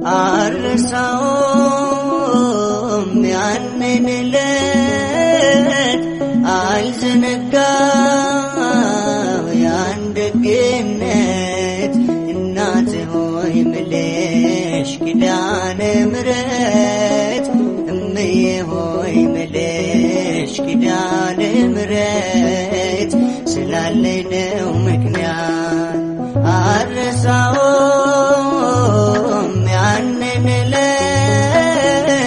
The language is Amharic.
አልረሳውም ያንን ዕለት አልዘነጋው ያን ደግነት እናቴ ሆይ ምልሽ ኪዳነ ምሕረት እምዬ ሆይ ምልሽ ኪዳነ ምሕረት ስላለኝ ነው ምክንያት አልረሳውም